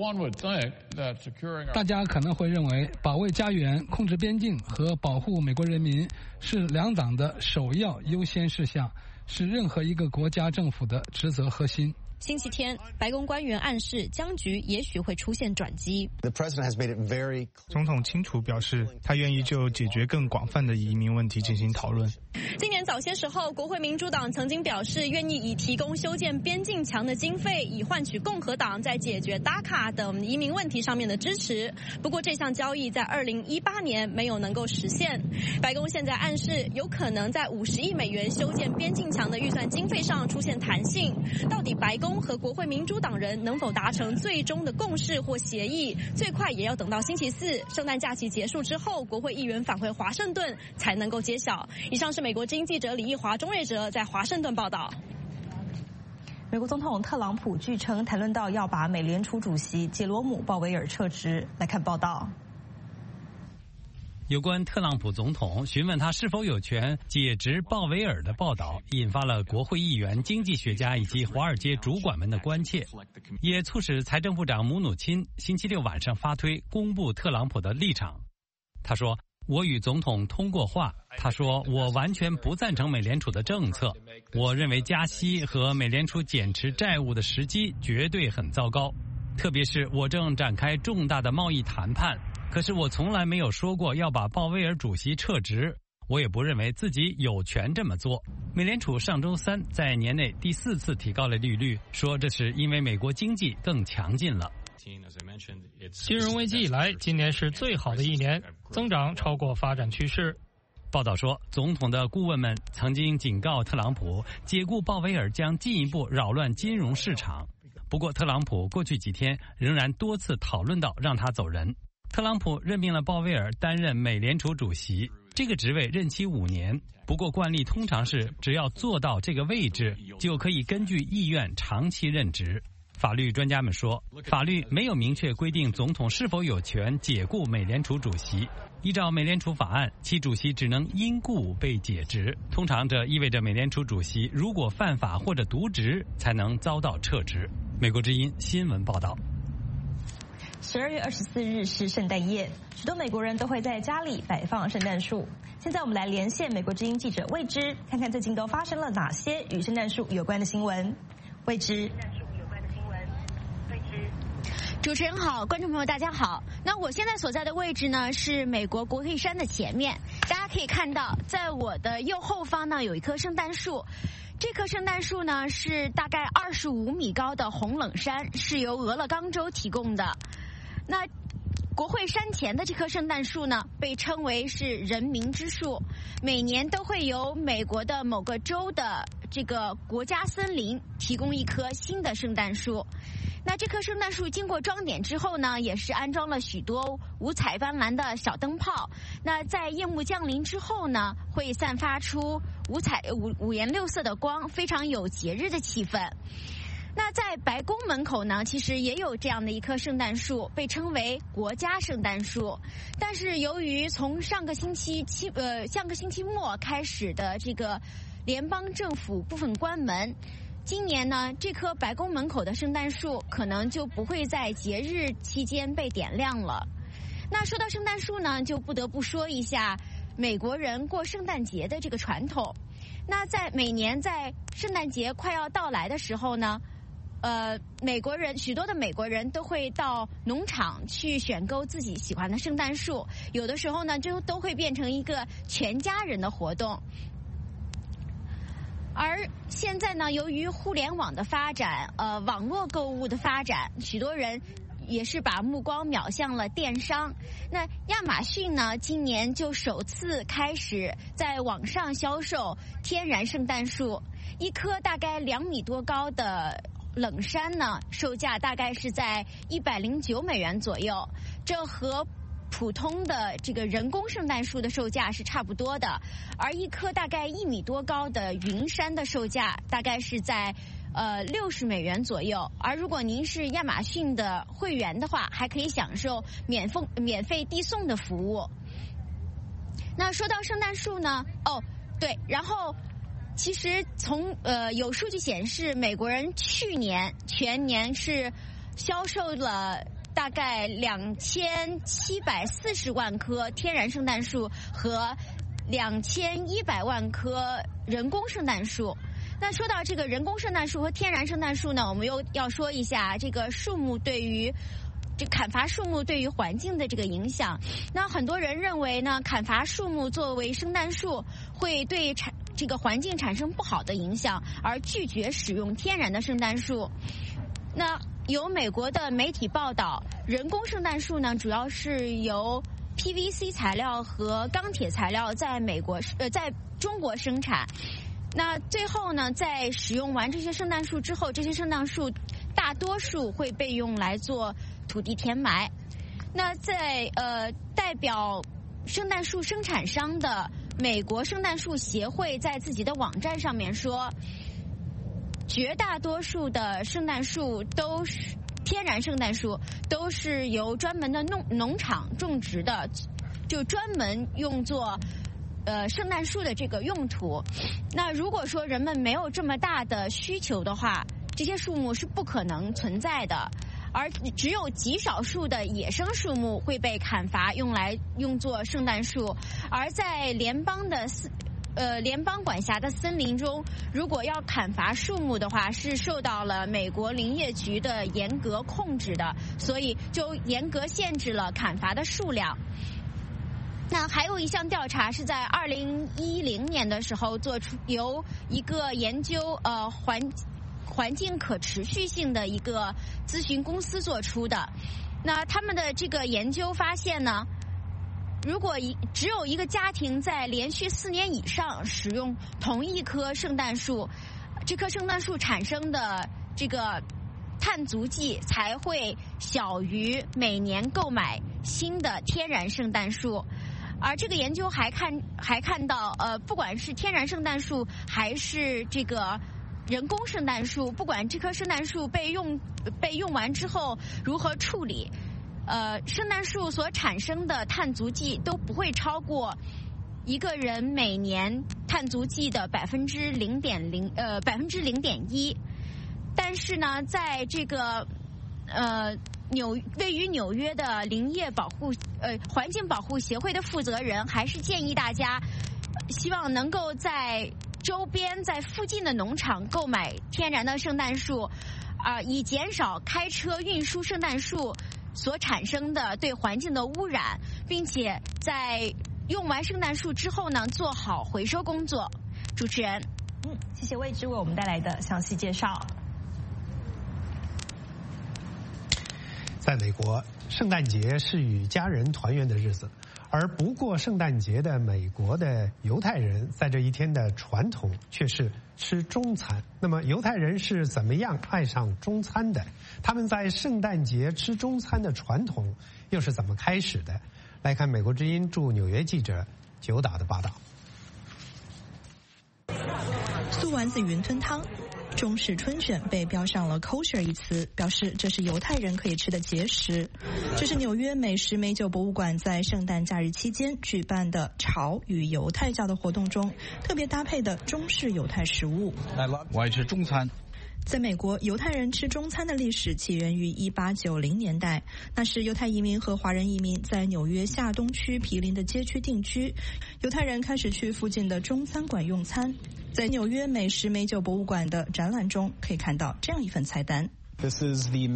大家可能会认为，保卫家园、控制边境和保护美国人民是两党的首要优先事项，是任何一个国家政府的职责核心。 星期天，白宫官员暗示僵局也许会出现转机。 总统清楚表示，他愿意就解决更广泛的移民问题进行讨论。 今年早些时候，国会民主党曾经表示愿意以提供修建边境墙的经费，以换取共和党在解决DACA等移民问题上面的支持。不过，这项交易在2018年没有能够实现。白宫现在暗示，有可能在50亿美元修建边境墙的预算经费上出现弹性。到底白宫和国会民主党人能否达成最终的共识或协议，最快也要等到星期4圣诞假期结束之后，国会议员返回华盛顿才能够揭晓。以上是美国之音记者李义华、钟瑞哲在华盛顿报道。 美国总统特朗普据称谈论到要把美联储主席杰罗姆·鲍威尔撤职。来看报道。 有关特朗普总统询问他是否有权解职鲍威尔的报道，引发了国会议员、经济学家以及华尔街主管们的关切，也促使财政部长姆努钦星期六晚上发推公布特朗普的立场。他说， 我与总统通过话，他说我完全不赞成美联储的政策，我认为加息和美联储减持债务的时机绝对很糟糕，特别是我正展开重大的贸易谈判，可是我从来没有说过要把鲍威尔主席撤职，我也不认为自己有权这么做。美联储上周三在年内第4次提高了利率，说这是因为美国经济更强劲了。 金融危机以来，今年是最好的一年，增长超过发展趋势。 报道说，总统的顾问们曾经警告特朗普，解雇鲍威尔将进一步扰乱金融市场。不过，特朗普过去几天仍然多次讨论到让他走人。特朗普任命了鲍威尔担任美联储主席，这个职位任期5年。不过，惯例通常是只要做到这个位置，就可以根据意愿长期任职。法律专家们说，法律没有明确规定总统是否有权解雇美联储主席。依照美联储法案，其主席只能因故被解职。通常这意味着美联储主席如果犯法或者渎职，才能遭到撤职。美国之音新闻报道。 12月24日是圣诞夜，许多美国人都会在家里摆放圣诞树。现在我们来连线美国之音记者魏之，看看最近都发生了哪些与圣诞树有关的新闻。魏之。 主持人好，观众朋友大家好。那我现在所在的位置呢是美国国会山的前面，大家可以看到，在我的右后方呢有一棵圣诞树。这棵圣诞树呢是大概25米高的红冷杉，是由俄勒冈州提供的。那国会山前的这棵圣诞树呢，被称为是人民之树，每年都会由美国的某个州的这个国家森林提供一棵新的圣诞树。那这棵圣诞树经过装点之后呢，也是安装了许多五彩斑斓的小灯泡。那在夜幕降临之后呢，会散发出五颜六色的光，非常有节日的气氛。那在白宫门口呢，其实也有这样的一棵圣诞树，被称为国家圣诞树。但是由于从上个星期末开始的这个联邦政府部分关门，今年呢，这棵白宫门口的圣诞树可能就不会在节日期间被点亮了。那说到圣诞树呢，就不得不说一下美国人过圣诞节的这个传统。那在每年在圣诞节快要到来的时候呢，许多的美国人都会到农场去选购自己喜欢的圣诞树，有的时候呢，就都会变成一个全家人的活动。而现在呢，由于互联网的发展，网络购物的发展，许多人也是把目光瞄向了电商。那亚马逊呢，今年就首次开始在网上销售天然圣诞树，一棵大概2米多高的冷杉呢，售价大概是在$109左右，这和普通的这个人工圣诞树的售价是差不多的，而一棵大概1米多高的云杉的售价大概是在$60左右。而如果您是亚马逊的会员的话，还可以享受免费递送的服务。那说到圣诞树呢，对，然后其实从有数据显示，美国人去年全年是销售了大概2740万棵天然圣诞树和2100万棵人工圣诞树。那说到这个人工圣诞树和天然圣诞树呢，我们又要说一下这个砍伐树木对于环境的这个影响。那很多人认为呢，砍伐树木作为圣诞树会对这个环境产生不好的影响，而拒绝使用天然的圣诞树。那有美国的媒体报道，人工圣诞树呢，主要是由 PVC 材料和钢铁材料在中国生产。那最后呢，在使用完这些圣诞树之后，这些圣诞树大多数会被用来做土地填埋。那在代表圣诞树生产商的美国圣诞树协会在自己的网站上面说，绝大多数的圣诞树都是天然圣诞树，都是由专门的农场种植的，就专门用作圣诞树的这个用途。那如果说人们没有这么大的需求的话，这些树木是不可能存在的。 而只有极少数的野生树木会被砍伐用作圣诞树，而在联邦管辖的森林中，如果要砍伐树木的话，是受到了美国林业局的严格控制的，所以就严格限制了砍伐的数量。那还有一项调查是在2010年的时候做出，由一个研究环境可持续性的一个咨询公司做出的。那他们的这个研究发现呢，如果只有一个家庭在连续4年以上使用同一棵圣诞树，这棵圣诞树产生的这个碳足迹才会小于每年购买新的天然圣诞树。而这个研究还看到，不管是天然圣诞树还是这个人工圣诞树，不管这棵圣诞树被用完之后如何处理，圣诞树所产生的碳足迹都不会超过一个人每年碳足迹的0.1%。但是呢，在这个位于纽约的林业环境保护协会的负责人还是建议大家，希望能够在周边在附近的农场购买天然的圣诞树，以减少开车运输圣诞树所产生的对环境的污染，并且在用完圣诞树之后呢，做好回收工作。主持人， 谢谢魏之为我们带来的详细介绍。 在美国，圣诞节是与家人团圆的日子，而不过圣诞节的美国的犹太人在这一天的传统却是吃中餐。那么犹太人是怎么样爱上中餐的？他们在圣诞节吃中餐的传统又是怎么开始的？来看美国之音驻纽约记者九岛的报道。 素丸子云吞汤，中式春卷被标上了 kosher 一词，表示这是犹太人可以吃的节食。这是纽约美食美酒博物馆在圣诞假日期间举办的潮与犹太教的活动中特别搭配的中式犹太食物。 我爱吃中餐。 在美国，犹太人吃中餐的历史起源于1890年代，那时犹太移民和华人移民在纽约下东区毗邻的街区定居，犹太人开始去附近的中餐馆用餐。在纽约美食美酒博物馆的展览中可以看到这样一份菜单。 这是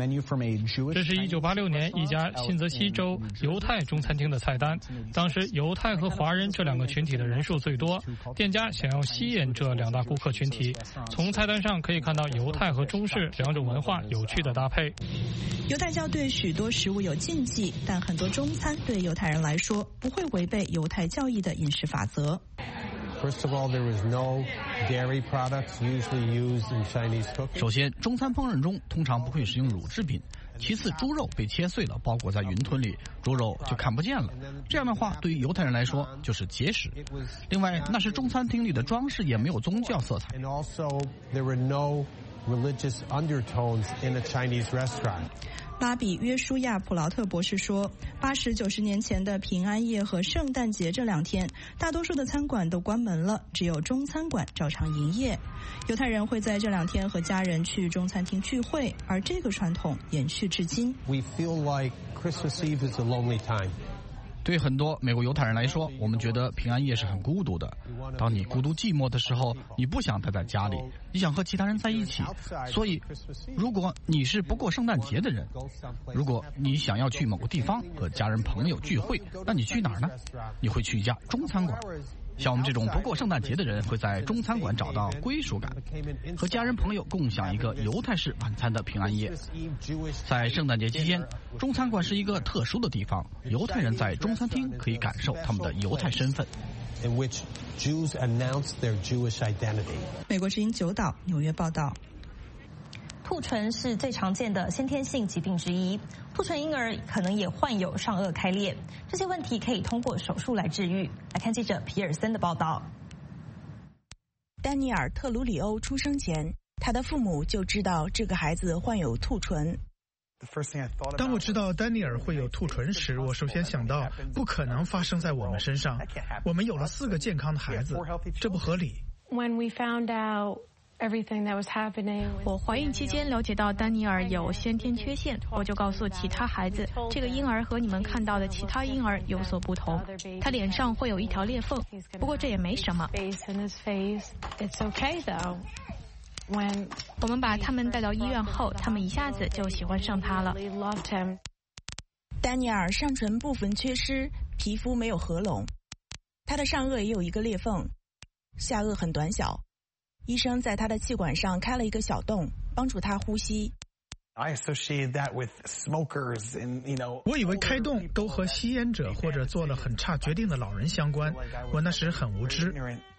1986年一家新泽西州犹太中餐厅的菜单。当时犹太和华人这两个群体的人数最多，店家想要吸引这两大顾客群体。从菜单上可以看到犹太和中式两种文化有趣的搭配。 犹太教对许多食物有禁忌，但很多中餐对犹太人来说不会违背犹太教义的饮食法则。 First of all, there is no dairy products usually used in Chinese cooking. 首先，中餐烹饪中通常不会使用乳制品。其次，猪肉被切碎了，包裹在云吞里，猪肉就看不见了。这样的话，对于犹太人来说就是节食。另外，那是中餐厅里的装饰也没有宗教色彩。 And also, there were no religious undertones in a Chinese restaurant. 拉比约书亚·普劳特博士说，80、90年前的平安夜和圣诞节这2天，大多数的餐馆都关门了，只有中餐馆照常营业。犹太人会在这2天和家人去中餐厅聚会，而这个传统延续至今。 We feel like Christmas Eve is a lonely time. 对很多美国犹太人来说，我们觉得平安夜是很孤独的。当你孤独寂寞的时候，你不想待在家里，你想和其他人在一起。所以，如果你是不过圣诞节的人，如果你想要去某个地方和家人朋友聚会，那你去哪儿呢？你会去一家中餐馆。像我们这种不过圣诞节的人，会在中餐馆找到归属感，和家人朋友共享一个犹太式晚餐的平安夜。在圣诞节期间，中餐馆是一个特殊的地方，犹太人在中餐厅可以感受他们的犹太身份。 In which Jews announce their Jewish identity. 美国之音九岛纽约报道。 兔唇是最常见的先天性疾病之一，兔唇婴儿可能也患有上颚开裂，这些问题可以通过手术来治愈。来看记者皮尔森的报道。 丹尼尔·特鲁里欧出生前，他的父母就知道这个孩子患有兔唇。 当我知道丹尼尔会有兔唇时，我首先想到不可能发生在我们身上。我们有了4个健康的孩子，这不合理。 我怀孕期间了解到丹尼尔有先天缺陷，我就告诉其他孩子，这个婴儿和你们看到的其他婴儿有所不同，他脸上会有一条裂缝，不过这也没什么。我们把他们带到医院后，他们一下子就喜欢上他了。 丹尼尔上唇部分缺失，皮肤没有合拢，他的上颚也有一个裂缝，下颚很短小。医生在他的气管上开了一个小洞，帮助他呼吸。 我以为开洞都和吸烟者或者做了很差决定的老人相关，我那时很无知。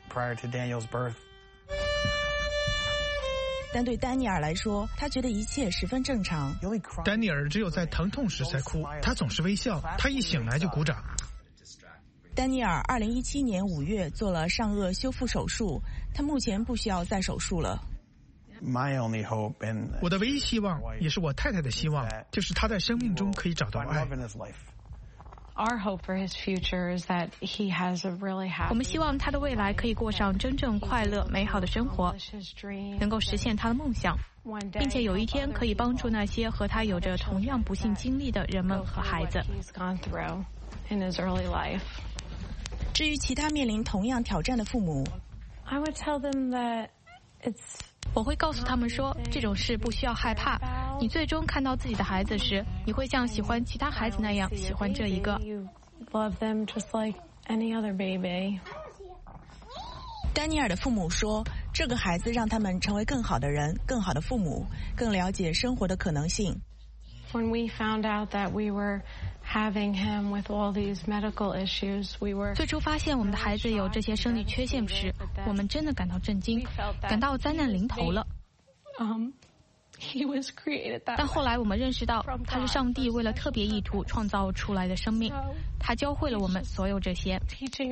但对丹尼尔来说，他觉得一切十分正常。 丹尼尔只有在疼痛时才哭，他总是微笑，他一醒来就鼓掌。 丹尼尔2017年5月做了上颚修复手术，他目前不需要再手术了。 我的唯一希望，也是我太太的希望，就是他在生命中可以找到爱。 我们希望他的未来可以过上真正快乐美好的生活，能够实现他的梦想，并且有一天可以帮助那些和他有着同样不幸经历的人们和孩子。 至于其他面临同样挑战的父母， 我会告诉他们说，这种事不需要害怕。你最终看到自己的孩子时，你会像喜欢其他孩子那样喜欢这一个。 丹尼尔的父母说，这个孩子让他们成为更好的人，更好的父母，更了解生活的可能性。 最初发现我们的孩子有这些生理缺陷时，我们真的感到震惊，感到灾难临头了。但后来我们认识到，他是上帝为了特别意图创造出来的生命，他教会了我们所有这些。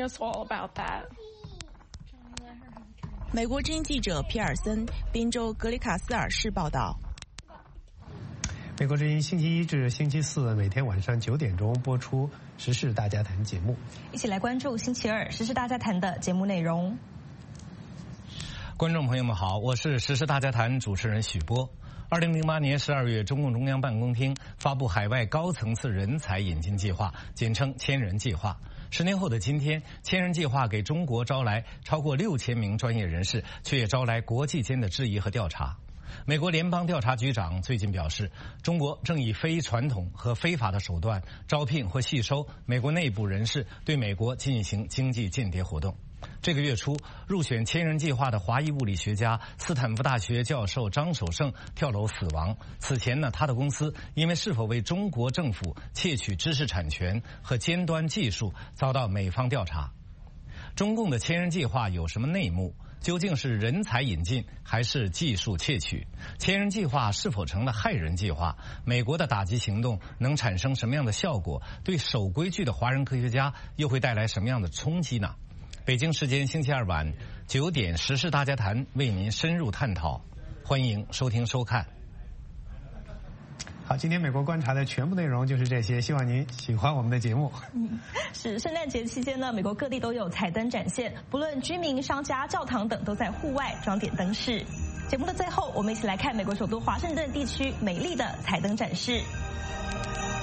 美国之音记者皮尔森，宾州格里卡斯尔市报道。 美国之音星期一至星期四每天晚上9点钟播出《时事大家谈》节目， 一起来关注星期二《时事大家谈》的节目内容。 观众朋友们好，我是《时事大家谈》主持人许波。2008年12月，中共中央办公厅发布海外高层次人才引进计划，简称千人计划。10年后的今天，千人计划给中国招来超过6000名专业人士，却也招来国际间的质疑和调查。美国联邦调查局长最近表示，中国正以非传统和非法的手段招聘或吸收美国内部人士，对美国进行经济间谍活动。这个月初，入选千人计划的华裔物理学家斯坦福大学教授张守胜跳楼死亡。此前呢，他的公司因为是否为中国政府窃取知识产权和尖端技术遭到美方调查。中共的千人计划有什么内幕？究竟是人才引进还是技术窃取？千人计划是否成了害人计划？美国的打击行动能产生什么样的效果？对守规矩的华人科学家又会带来什么样的冲击呢？北京时间星期二晚9点，时事大家谈为您深入探讨，欢迎收听收看。 好，今天美国观察的全部内容就是这些，希望您喜欢我们的节目。 是圣诞节期间呢，美国各地都有彩灯展现，不论居民、商家、教堂等都在户外装点灯饰。节目的最后，我们一起来看美国首都华盛顿地区美丽的彩灯展示。